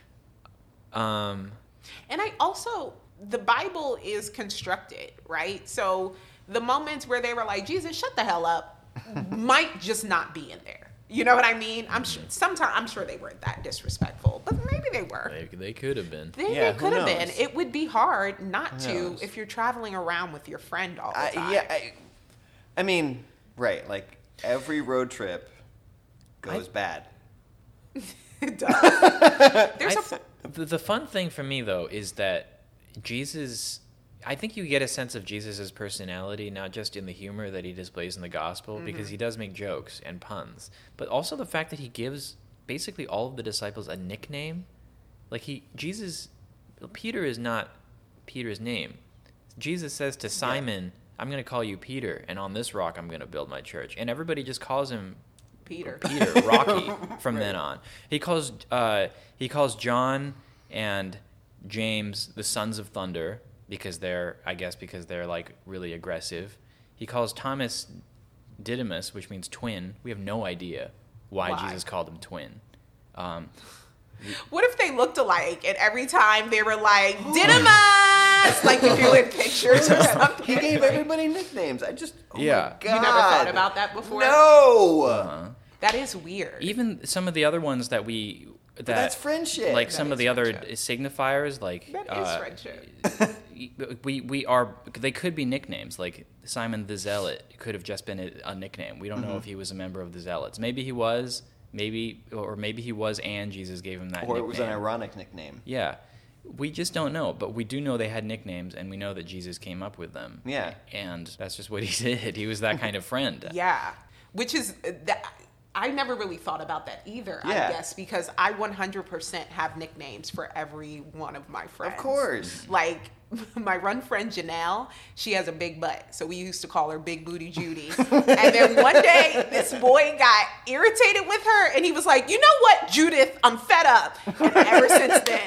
Um, And I also, the Bible is constructed, right? So the moments where they were like, Jesus, shut the hell up, might just not be in there. You know what I mean? I'm sure, sometimes, I'm sure they weren't that disrespectful, but maybe they were. they, they could have been. Maybe Yeah, they who could have been. knows? It would be hard not Who to knows? if you're traveling around with your friend all the I, time. yeah. I, I mean, right. Like every road trip goes bad. It does. There's I a th- the, the fun thing for me though is that Jesus, I think you get a sense of Jesus's personality not just in the humor that he displays in the gospel, because he does make jokes and puns, but also the fact that he gives basically all of the disciples a nickname. Like he Jesus Peter is not Peter's name. Jesus says to Simon, I'm going to call you Peter, and on this rock I'm going to build my church. And everybody just calls him Peter. Peter, Rocky, from then on. He calls uh, he calls John and James the sons of thunder because they're, I guess, because they're like really aggressive. He calls Thomas Didymus, which means twin. We have no idea why, Why? Jesus called him twin. Um, What if they looked alike and every time they were like, Didymus! Like if you in pictures or something. He gave everybody nicknames. I just. Oh Yeah. My God. You never thought about that before? No. uh, That is weird. even some of the other ones that we that that's friendship. like That some of is the other friendship. signifiers, like That is uh, friendship. we we are they could be nicknames, like Simon the Zealot could have just been a, a nickname. We don't know if he was a member of the Zealots. Maybe he was, maybe or maybe he was and Jesus gave him that Or nickname. it was an ironic nickname. Yeah. We just don't know, but we do know they had nicknames, and we know that Jesus came up with them. Yeah. And that's just what he did. He was that kind of friend. Yeah, which is that. I never really thought about that either, Yeah. I guess, because I one hundred percent have nicknames for every one of my friends. Of course. Like, my run friend Janelle, she has a big butt, so we used to call her Big Booty Judy. And then one day, this boy got irritated with her, and he was like, you know what, Judith, I'm fed up. And ever since then,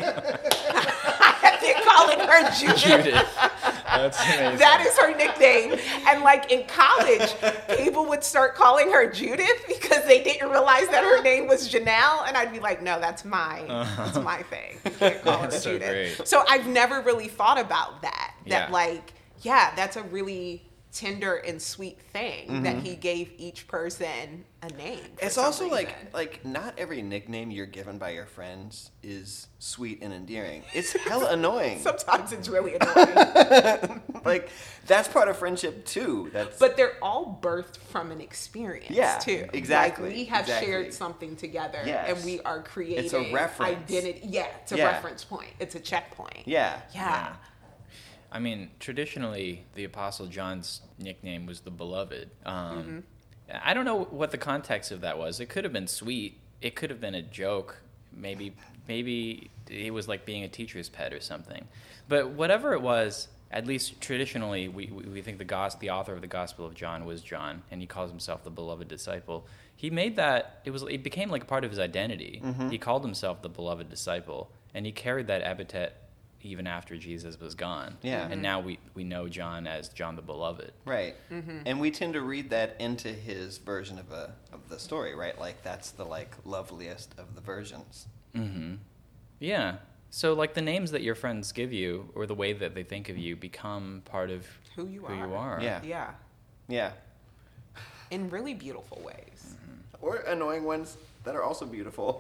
I have been calling her Judith. Judith. That's amazing. That is her nickname. And like in college, people would start calling her Judith because they didn't realize that her name was Janelle. And I'd be like, no, that's my, that's my thing. You can't call her That's so Judith. great. So I've never really thought about that. That Yeah. like, yeah, that's a really tender and sweet thing that he gave each person a name. for It's some also like reason. like not every nickname you're given by your friends is sweet and endearing. It's hella annoying. sometimes it's really annoying. Like that's part of friendship too. That's But they're all birthed from an experience, Yeah, too. exactly, Like we have exactly. shared something together, Yes. and we are creating reference. identity. Yeah, it's a Yeah. reference point. It's a checkpoint. yeah. Yeah. I mean, traditionally, the Apostle John's nickname was the Beloved. Um, I don't know what the context of that was. It could have been sweet. It could have been a joke. Maybe, maybe it was like being a teacher's pet or something. But whatever it was, at least traditionally, we, we we think the gos- the author of the Gospel of John was John, and he calls himself the Beloved Disciple. He made that, it was it became like a part of his identity. He called himself the Beloved Disciple, and he carried that epithet even after Jesus was gone. Yeah. And now we, we know John as John the Beloved. Right. And we tend to read that into his version of a of the story, right? Like that's the like loveliest of the versions. Mm-hmm. Yeah. So like the names that your friends give you or the way that they think of you become part of Who you who are. you are. Yeah. Yeah. Yeah. In really beautiful ways. Or annoying ones that are also beautiful.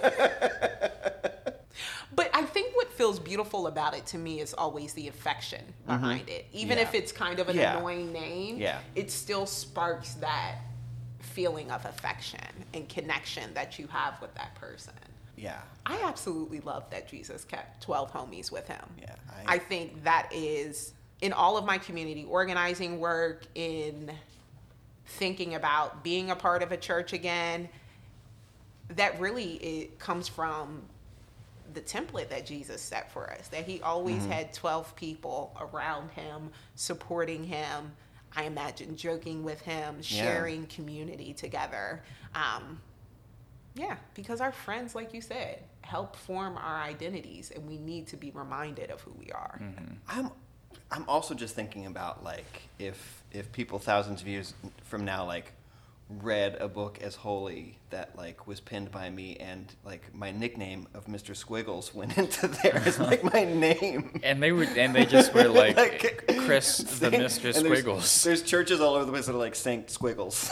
But I think what feels beautiful about it to me is always the affection behind it. Even Yeah. if it's kind of an Yeah. annoying name, Yeah. it still sparks that feeling of affection and connection that you have with that person. Yeah. I absolutely love that Jesus kept twelve homies with him. Yeah, I, I- think that is, in all of my community organizing work, in thinking about being a part of a church again, that really it comes from the template that Jesus set for us, that he always Mm-hmm. had twelve people around him, supporting him, I imagine joking with him, Yeah. sharing community together. Um, yeah, because our friends, like you said, help form our identities, and we need to be reminded of who we are. I'm I'm also just thinking about like if if people thousands of years from now like read a book as holy that like was penned by me and like my nickname of Mister Squiggles went into there as like my name. And they would, and they just were like, Like, Chris the Saint- Mister and there's- Squiggles. There's, churches all over the place that are like Saint Squiggles.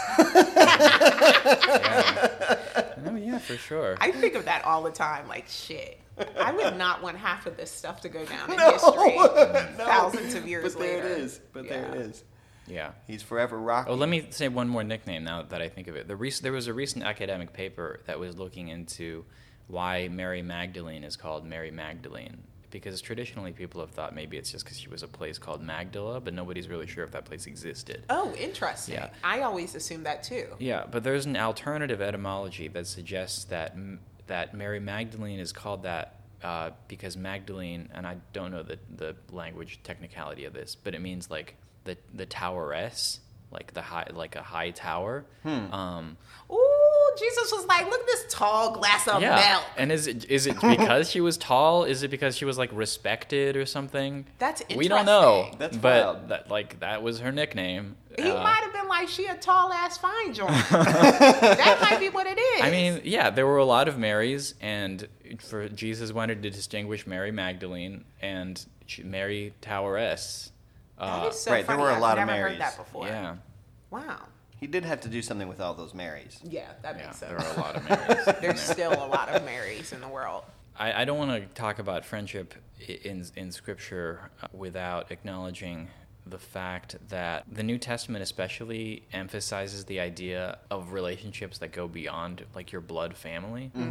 Yeah. Oh yeah, for sure. I think of that all the time, like, shit, I would not want half of this stuff to go down in No, history no. thousands of years But there later. it is. But there Yeah. it is. Yeah. He's forever rocking. Oh, let me say one more nickname now that I think of it. The rec- there was a recent academic paper that was looking into why Mary Magdalene is called Mary Magdalene. Because traditionally people have thought maybe it's just because she was a place called Magdala, but nobody's really sure if that place existed. Oh, interesting. Yeah. I always assumed that too. Yeah, but there's an alternative etymology that suggests that m- that Mary Magdalene is called that uh, because Magdalene, and I don't know the the language technicality of this, but it means like the the toweress, like the high, like a high tower. Um, Ooh, Jesus was like, look at this tall glass of yeah, milk. and is it is it because she was tall? Is it because she was like respected or something? That's We don't know. interesting. That's but wild. that like that was her nickname. He Uh, might have been like, she a tall ass fine joint. That might be what it is. I mean, yeah, there were a lot of Marys, and for Jesus wanted to distinguish Mary Magdalene and she- Mary Toweress. that Uh, is so right, there funny. were a I've lot of never Marys. heard that before. yeah, Wow. He did have to do something with all those Marys. Yeah, that yeah, makes there are sense. a lot of Marys. in There's there. still a lot of Marys in the world. I, I don't want to talk about friendship i- in in Scripture uh, without acknowledging the fact that the New Testament especially emphasizes the idea of relationships that go beyond like your blood family.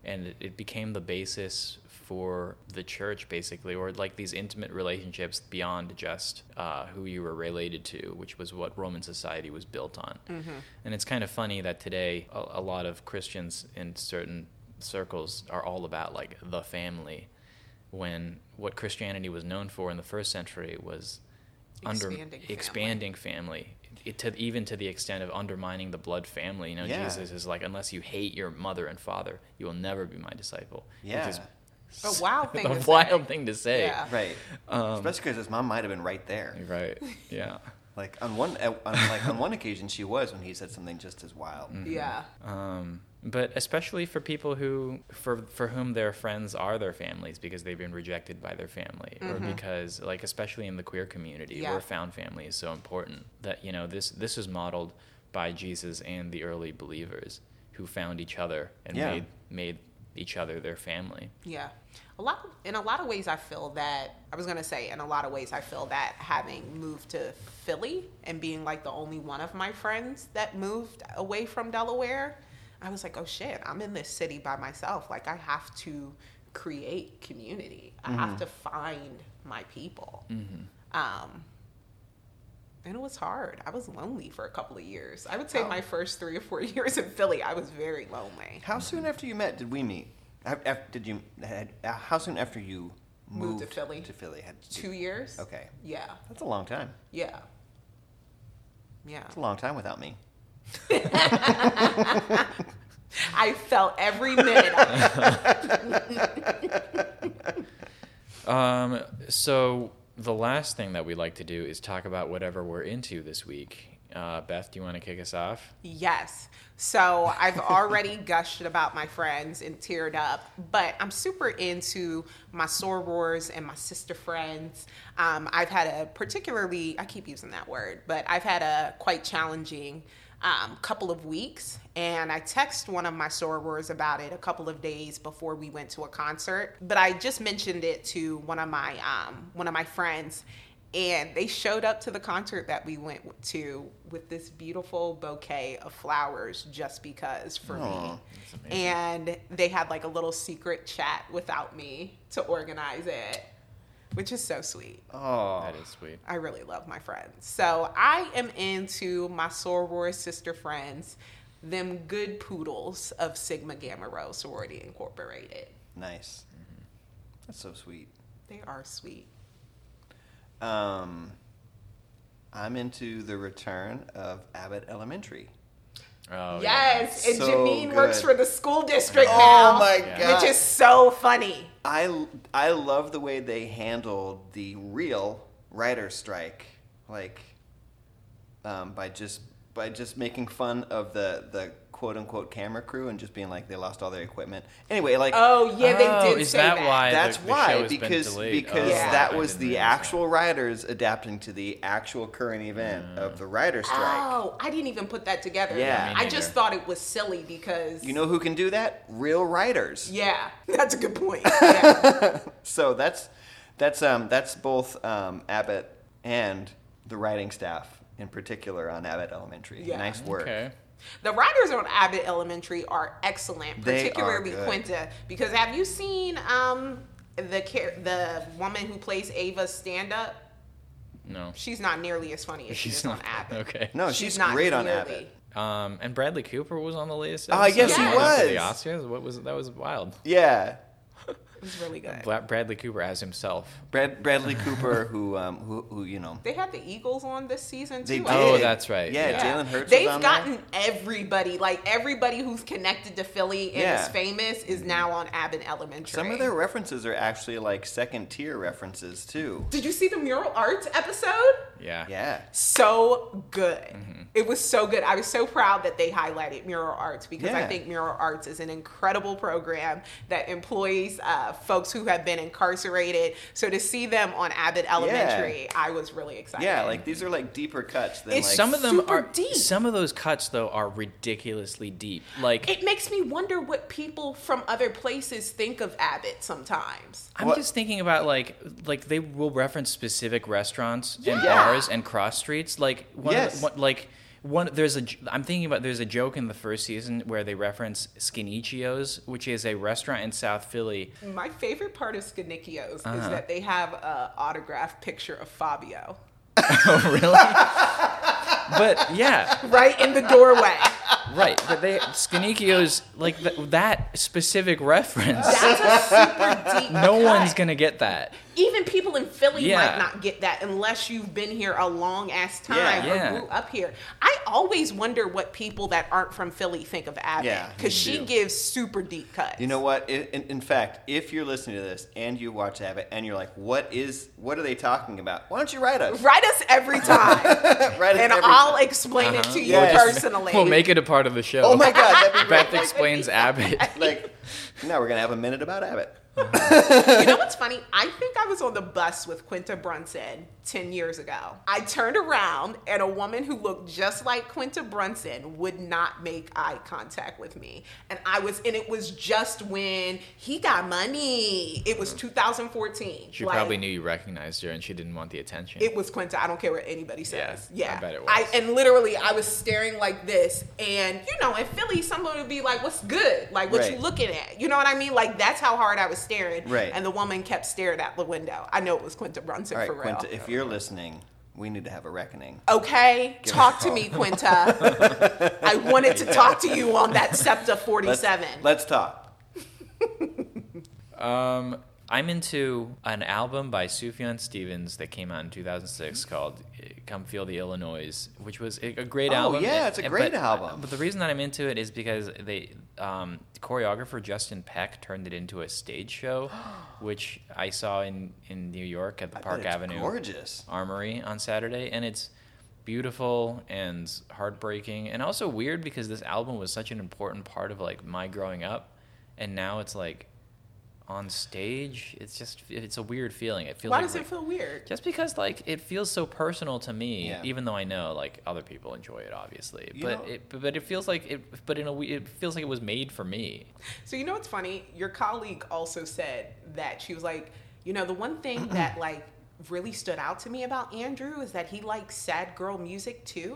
and it, it became the basis for the church, basically, or like these intimate relationships beyond just uh, who you were related to, which was what Roman society was built on. Mm-hmm. And it's kind of funny that today a, a lot of Christians in certain circles are all about like the family, when what Christianity was known for in the first century was under Expanding family. expanding family. It, to, even to the extent of undermining the blood family. You know, Yeah. Jesus is like, unless you hate your mother and father, you will never be my disciple. Yeah. Which is A wild thing a to wild say. thing to say. Yeah. Right. Um, Especially because his mom might have been right there. Right. Yeah. Like on one, uh, on, like on one occasion, she was when he said something just as wild. Yeah. Um, but especially for people who, for for whom their friends are their families because they've been rejected by their family, or because, like, especially in the queer community, Yeah. where found family is so important. That, you know, this this is modeled by Jesus and the early believers who found each other and Yeah. made made each other their family. Yeah. A lot in a lot of ways I feel that I was gonna say in a lot of ways I feel that having moved to Philly and being like the only one of my friends that moved away from Delaware, I was like, oh shit, I'm in this city by myself. Like I have to create community. I have to find my people. Um and it was hard. I was lonely for a couple of years. I would say Oh. my first three or four years in Philly, I was very lonely. How soon after you met did we meet? Af- af- Did you? Had, uh, how soon after you Moved moved, to Philly? To Philly, had Two years? Okay, Yeah. that's a long time. Yeah. Yeah. It's a long time without me. I felt every minute of it. Um, so the last thing that we like to do is talk about whatever we're into this week. Uh, Beth, do you want to kick us off? Yes. So I've already gushed about my friends and teared up, but I'm super into my sorors and my sister friends. Um, I've had a particularly, I keep using that word, but I've had a quite challenging um, couple of weeks. And I texted one of my sorors about it a couple of days before we went to a concert. But I just mentioned it to one of my um, one of my friends. And they showed up to the concert that we went to with this beautiful bouquet of flowers just because for Aw, me. And they had like a little secret chat without me to organize it, which is so sweet. Oh, That is sweet. I really love my friends. So I am into my soror sister friends, them good poodles of Sigma Gamma Rho Sorority Incorporated. nice. That's so sweet. They are sweet. Um, I'm into the return of Abbott Elementary. Oh, Yes, and So Janine works good. for the school district Oh now, my Yeah. god! which is so funny. I I love the way they handled the real writer's strike, like um, by just by just making fun of the the quote unquote camera crew and just being like they lost all their equipment. Anyway, like Oh yeah, they Oh, did is say that that. why? that's the- the show why has been because delayed. because Yeah. that I was didn't the realize actual writers adapting to the actual current event of the writer's strike. Oh, I didn't even put that together. Yeah. Me I just neither. thought it was silly because You know who can do that? Real writers. Yeah, that's a good point. Yeah. So that's that's um that's both um, Abbott and the writing staff in particular on Abbott Elementary. Yeah. Nice work. Okay. The writers on Abbott Elementary are excellent, They are particularly good. Quinta. Because have you seen um the char- the woman who plays Ava stand up? No. She's not nearly as funny as she She's is not. on Abbott. Okay. No, she's, She's not great on nearly. Abbott. Um, and Bradley Cooper was on the latest. Ah, episode. yes, he Going up to was. The Oscars. What was that? Was wild. Yeah. It was really good. Bla- Bradley Cooper as himself. Brad, Bradley Cooper, who um who, who you know They had the Eagles on this season they too. did. I Oh, think. that's right. Yeah, Yeah. Jalen Hurts They've was on gotten there. everybody, like everybody who's connected to Philly and Yeah. is famous, is now on Abbott Elementary. Some of their references are actually like second tier references too. Did you see the mural arts episode? Yeah. Yeah. So good. Mm-hmm. It was so good. I was so proud that they highlighted mural arts because I Yeah. think mural arts is an incredible program that employs uh, folks who have been incarcerated. So to see them on Abbott Elementary, I was really excited. Yeah, like these are like deeper cuts than It's like Some of them super are deep. Some of those cuts though are ridiculously deep. Like It makes me wonder what people from other places think of Abbott sometimes. I'm What- just thinking about like like they will reference specific restaurants and Yeah. bars and cross streets. Like one Yes. of the, one, like One, there's a. I'm thinking about. There's a joke in the first season where they reference Skinnicchio's, which is a restaurant in South Philly. My favorite part of Skinnicchio's Uh-huh. is that they have a autographed picture of Fabio Oh, really? But yeah, right in the doorway. right. But they Skinnicchio's like th- that specific reference. That's a super deep No cut. one's gonna get that. Even people in Philly Yeah. might not get that unless you've been here a long ass time Yeah. or Yeah. grew up here. I always wonder what people that aren't from Philly think of Abbott Yeah, because me she too. gives super deep cuts. You know what? In, in, in fact, if you're listening to this and you watch Abbott and you're like, what is, what are they talking about? Why don't you write us? Write us every time, Write us and every I'll time. explain it to you Yes. personally. We'll make it a part of the show. Oh my God, that'd be great. Beth explains Abbott. Like, now we're gonna have a minute about Abbott. You know what's funny? I think I was on the bus with Quinta Brunson ten years ago. I turned around and a woman who looked just like Quinta Brunson would not make eye contact with me. And I was, and it was just when he got money. It was two thousand fourteen. She Like, probably knew you recognized her, and she didn't want the attention. It was Quinta. I don't care what anybody says. Yeah, Yeah. I bet it was. I, and literally, I was staring like this. And, you know, in Philly, someone would be like, what's good? Like, what you Right. looking at? You know what I mean? Like, that's how hard I was staring. Right. And the woman kept staring out the window. I know it was Quinta Brunson All right, for real. Quinta, if you're listening, we need to have a reckoning. Okay, Give talk us to a call. me, Quinta. I wanted to talk to you on that SEPTA Let's, forty-seven. let's talk. Um, I'm into an album by Sufjan Stevens that came out in two thousand six called "Come Feel the Illinois," which was a a great Oh, album. yeah, it's a great but, album. But the reason that I'm into it is because they um, choreographer Justin Peck turned it into a stage show, which I saw in, in New York at the I bet Park it's Avenue gorgeous. Armory on Saturday, and it's beautiful and heartbreaking and also weird because this album was such an important part of like my growing up, and now it's like on stage. It's just it's a weird feeling. It feels Why like, does it like- feel weird? just because like it feels so personal to me, Yeah. even though I know like other people enjoy it obviously, You but know- it but it feels like it but in a we- it feels like it was made for me. So you know what's funny? Your colleague also said that she was like, you know, the one thing that like really stood out to me about Andrew is that he likes sad girl music too.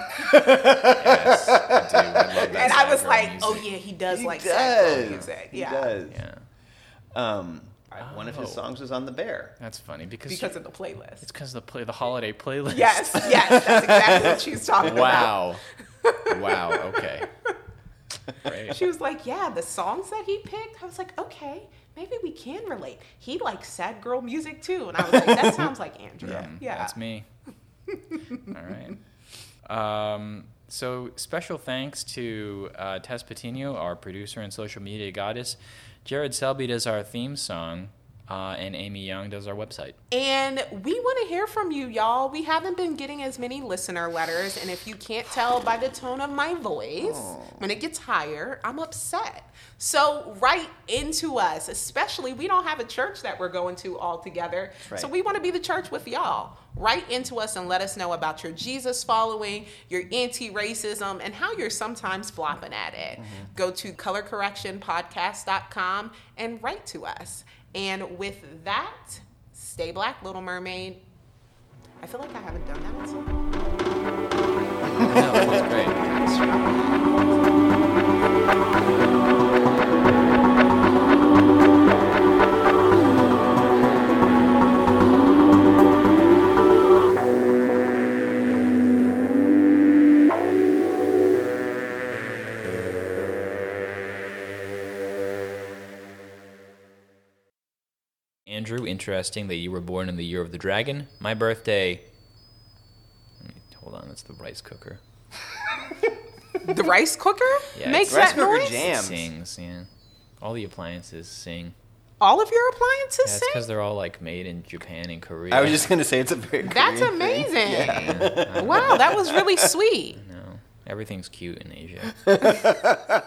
Yes, I do. I love that And I sad was girl like, music. oh yeah, he does He like does. sad girl music. He Yeah. does. Yeah, Um, One of his Oh. songs was on The Bear. that's funny because Because of the playlist. it's because the play the holiday playlist. Yes, yes, that's exactly what she was talking about. Wow. Wow. Okay. Great. She was like, yeah, the songs that he picked. I was like, okay, maybe we can relate. He likes sad girl music too. And I was like, that sounds like Andrew. Yeah. Mm, That's me. All right. Um, so special thanks to uh, Tess Patino, our producer and social media goddess. Jared Selby does our theme song, uh, and Amy Young does our website. And we want to hear from you, y'all. We haven't been getting as many listener letters. And if you can't tell by the tone of my voice, when it gets higher, I'm upset. So write into us, especially we don't have a church that we're going to all together. Right. So we want to be the church with y'all. Write into us and let us know about your Jesus following, your anti-racism, and how you're sometimes flopping at it. Go to color correction podcast dot com and write to us. And with that, stay black, Little Mermaid. I feel like I haven't done that in so long. No, that's great. Andrew, interesting that you were born in the year of the dragon. My birthday. Let me, hold on, that's the rice cooker. The rice cooker Yeah, makes it's- that Rice cooker noise? jam. Jams. Sings, yeah. All the appliances sing. All of your appliances Yeah, it's sing? because they're all like made in Japan and Korea. I was just going to say it's a very That's Korean thing. amazing. Yeah, I Wow, that was really sweet. know. Everything's cute in Asia.